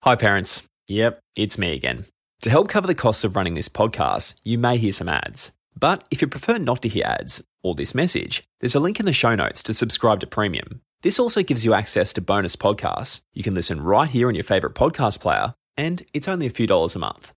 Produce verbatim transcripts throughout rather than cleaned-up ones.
Hi parents. Yep, it's me again. To help cover the costs of running this podcast, you may hear some ads. But if you prefer not to hear ads or this message, there's a link in the show notes to subscribe to Premium. This also gives you access to bonus podcasts. You can listen right here on your favourite podcast player, and it's only a few dollars a month.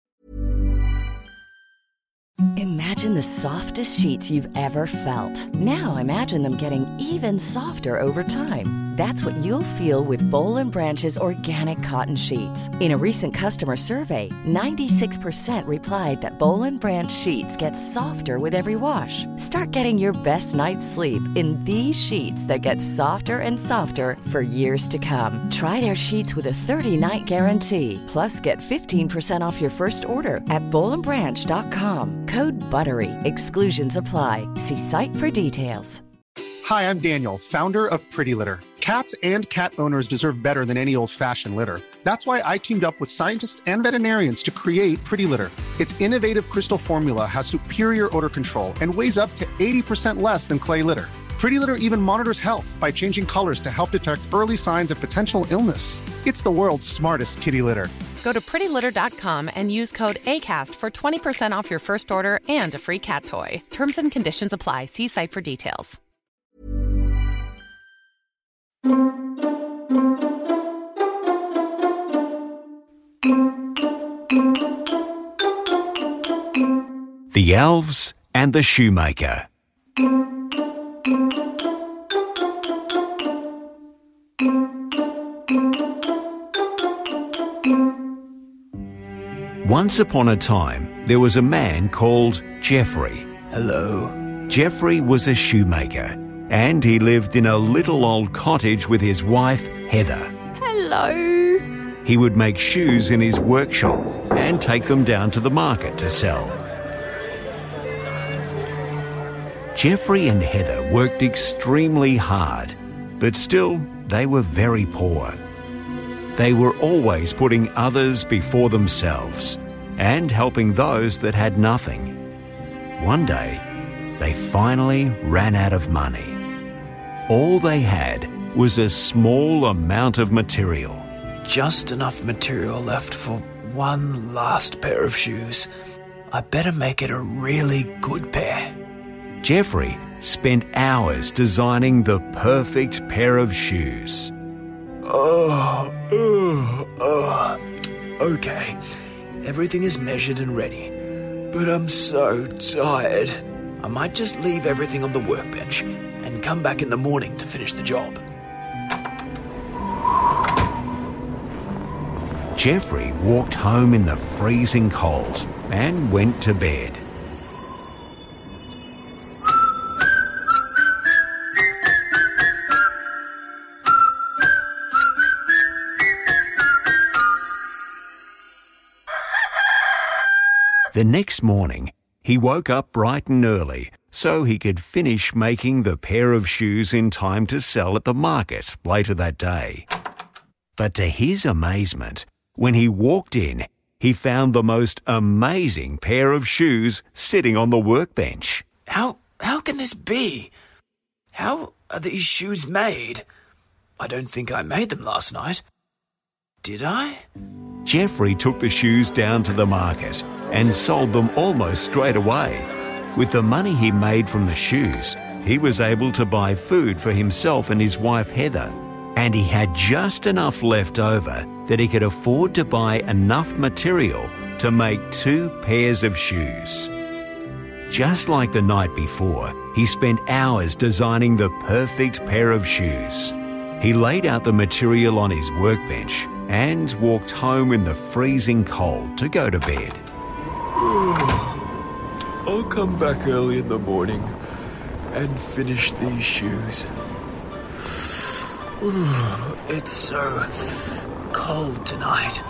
Imagine the softest sheets you've ever felt. Now imagine them getting even softer over time. That's what you'll feel with Boll and Branch's organic cotton sheets. In a recent customer survey, ninety-six percent replied that Boll and Branch sheets get softer with every wash. Start getting your best night's sleep in these sheets that get softer and softer for years to come. Try their sheets with a thirty-night guarantee. Plus, get fifteen percent off your first order at boll and branch dot com. Code BUTTERY. Exclusions apply. See site for details. Hi, I'm Daniel, founder of Pretty Litter. Cats and cat owners deserve better than any old-fashioned litter. That's why I teamed up with scientists and veterinarians to create Pretty Litter. Its innovative crystal formula has superior odor control and weighs up to eighty percent less than clay litter. Pretty Litter even monitors health by changing colors to help detect early signs of potential illness. It's the world's smartest kitty litter. Go to pretty litter dot com and use code ACAST for twenty percent off your first order and a free cat toy. Terms and conditions apply. See site for details. The Elves and the Shoemaker. Once upon a time, there was a man called Geoffrey. Hello. Geoffrey was a shoemaker, and he lived in a little old cottage with his wife, Heather. Hello. He would make shoes in his workshop and take them down to the market to sell. Geoffrey and Heather worked extremely hard, but still they were very poor. They were always putting others before themselves and helping those that had nothing. One day, they finally ran out of money. All they had was a small amount of material. Just enough material left for one last pair of shoes. I better make it a really good pair. Geoffrey spent hours designing the perfect pair of shoes. Oh, oh, oh. Okay, everything is measured and ready, but I'm so tired. I might just leave everything on the workbench and come back in the morning to finish the job. Geoffrey walked home in the freezing cold and went to bed. The next morning, he woke up bright and early so he could finish making the pair of shoes in time to sell at the market later that day. But to his amazement, when he walked in, he found the most amazing pair of shoes sitting on the workbench. How, how can this be? How are these shoes made? I don't think I made them last night. Did I? Geoffrey took the shoes down to the market and sold them almost straight away. With the money he made from the shoes, he was able to buy food for himself and his wife Heather, and he had just enough left over that he could afford to buy enough material to make two pairs of shoes. Just like the night before, he spent hours designing the perfect pair of shoes. He laid out the material on his workbench and walked home in the freezing cold to go to bed. I'll come back early in the morning and finish these shoes. It's so cold tonight.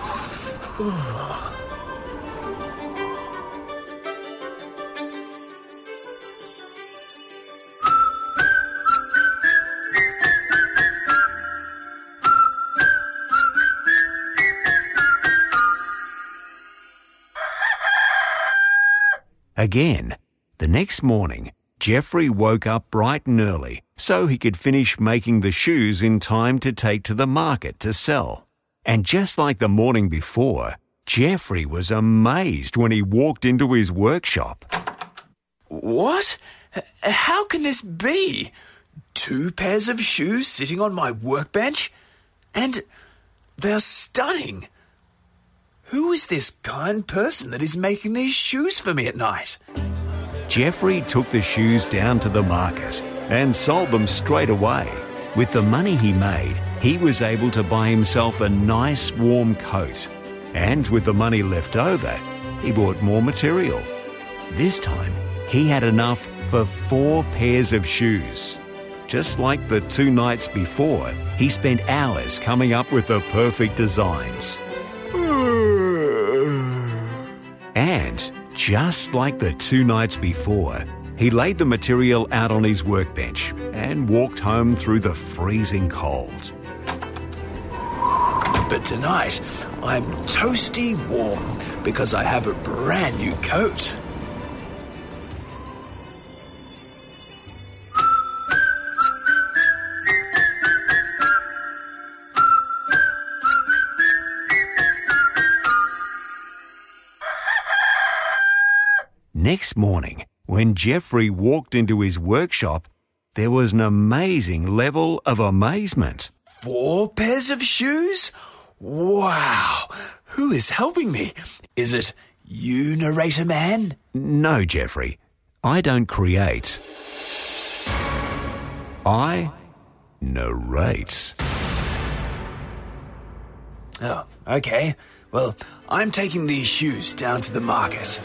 Again, the next morning, Geoffrey woke up bright and early so he could finish making the shoes in time to take to the market to sell. And just like the morning before, Geoffrey was amazed when he walked into his workshop. What? H- How can this be? Two pairs of shoes sitting on my workbench? And they're stunning. Who is this kind person that is making these shoes for me at night? Geoffrey took the shoes down to the market and sold them straight away. With the money he made, he was able to buy himself a nice warm coat. And with the money left over, he bought more material. This time, he had enough for four pairs of shoes. Just like the two nights before, he spent hours coming up with the perfect designs. And just like the two nights before, he laid the material out on his workbench and walked home through the freezing cold. But tonight, I'm toasty warm because I have a brand new coat. Next morning, when Geoffrey walked into his workshop, there was an amazing level of amazement. Four pairs of shoes? Wow! Who is helping me? Is it you, narrator man? No, Geoffrey, I don't create. I narrate. Oh, okay. Well, I'm taking these shoes down to the market.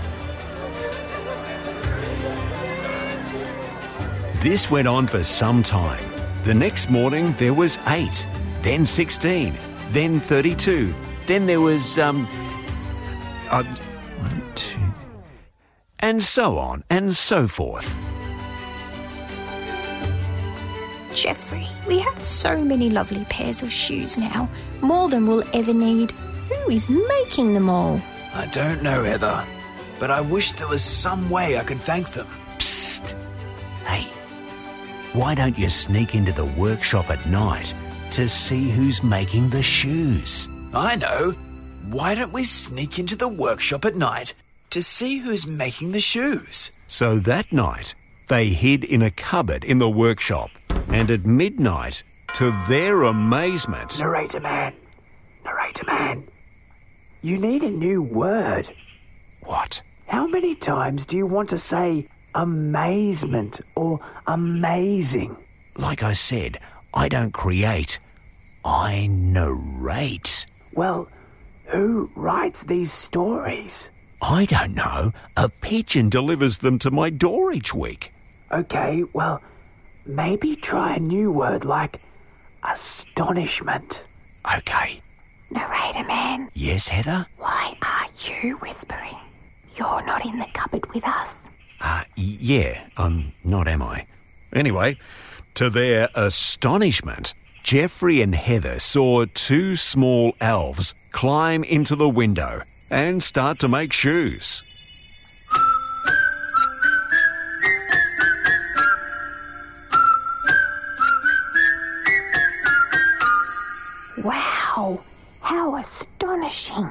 This went on for some time. The next morning there was eight, then sixteen, then thirty-two, then there was, um, uh, one, two, and so on and so forth. Geoffrey, we have so many lovely pairs of shoes now, more than we'll ever need. Who is making them all? I don't know, Heather, but I wish there was some way I could thank them. Psst! Hey, why don't you sneak into the workshop at night to see who's making the shoes? I know. Why don't we sneak into the workshop at night to see who's making the shoes? So that night, they hid in a cupboard in the workshop, and at midnight, to their amazement... Narrator man, narrator man, you need a new word. What? How many times do you want to say amazement or amazing? Like I said, I don't create, I narrate. Well, who writes these stories? I don't know. A pigeon delivers them to my door each week. Okay, well, maybe try a new word like astonishment. Okay. Narrator man, Yes, Heather? why are you whispering? You're not in the cupboard with us. Uh, yeah, I'm not, am I? Anyway, to their astonishment, Geoffrey and Heather saw two small elves climb into the window and start to make shoes. Wow, how astonishing.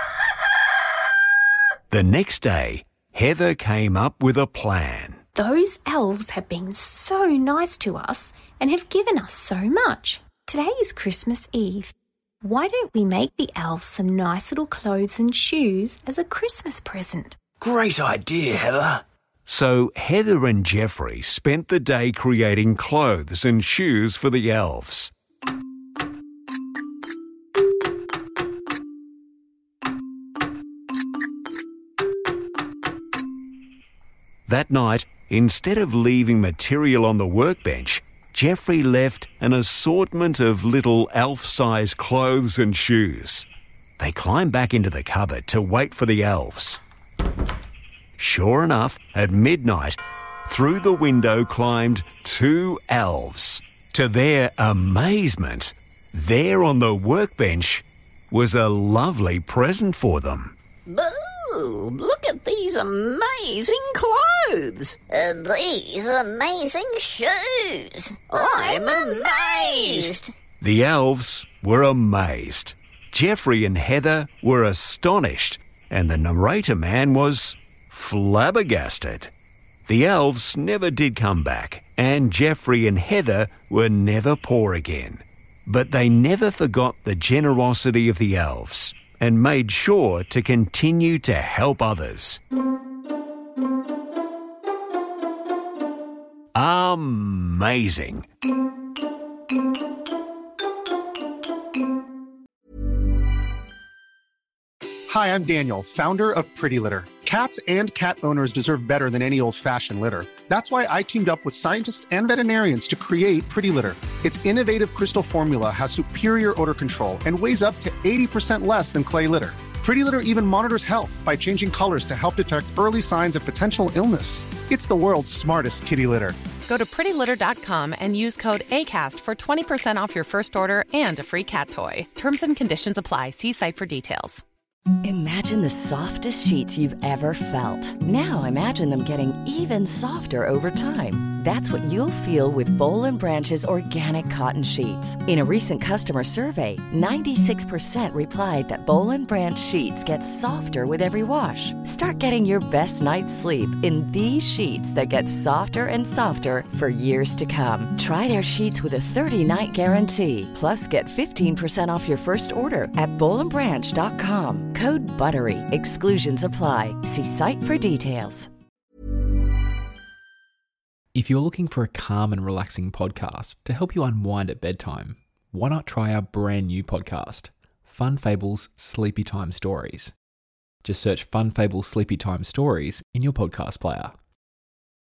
The next day, Heather came up with a plan. Those elves have been so nice to us and have given us so much. Today is Christmas Eve. Why don't we make the elves some nice little clothes and shoes as a Christmas present? Great idea, Heather. So Heather and Geoffrey spent the day creating clothes and shoes for the elves. That night, instead of leaving material on the workbench, Geoffrey left an assortment of little elf-sized clothes and shoes. They climbed back into the cupboard to wait for the elves. Sure enough, at midnight, through the window climbed two elves. To their amazement, there on the workbench was a lovely present for them. Boo! Look at these amazing clothes! And these amazing shoes. I'm amazed! The elves were amazed. Geoffrey and Heather were astonished, and the narrator man was flabbergasted. The elves never did come back, and Geoffrey and Heather were never poor again. But they never forgot the generosity of the elves and made sure to continue to help others. Amazing. Hi, I'm Daniel, founder of Pretty Litter. Cats and cat owners deserve better than any old-fashioned litter. That's why I teamed up with scientists and veterinarians to create Pretty Litter. Its innovative crystal formula has superior odor control and weighs up to eighty percent less than clay litter. Pretty Litter even monitors health by changing colors to help detect early signs of potential illness. It's the world's smartest kitty litter. Go to pretty litter dot com and use code ACAST for twenty percent off your first order and a free cat toy. Terms and conditions apply. See site for details. Imagine the softest sheets you've ever felt. Now imagine them getting even softer over time. That's what you'll feel with Boll and Branch's organic cotton sheets. In a recent customer survey, ninety-six percent replied that Boll and Branch sheets get softer with every wash. Start getting your best night's sleep in these sheets that get softer and softer for years to come. Try their sheets with a thirty-night guarantee. Plus, get fifteen percent off your first order at boll and branch dot com. Code BUTTERY. Exclusions apply. See site for details. If you're looking for a calm and relaxing podcast to help you unwind at bedtime, why not try our brand new podcast, Fun Fables Sleepy Time Stories? Just search Fun Fables Sleepy Time Stories in your podcast player.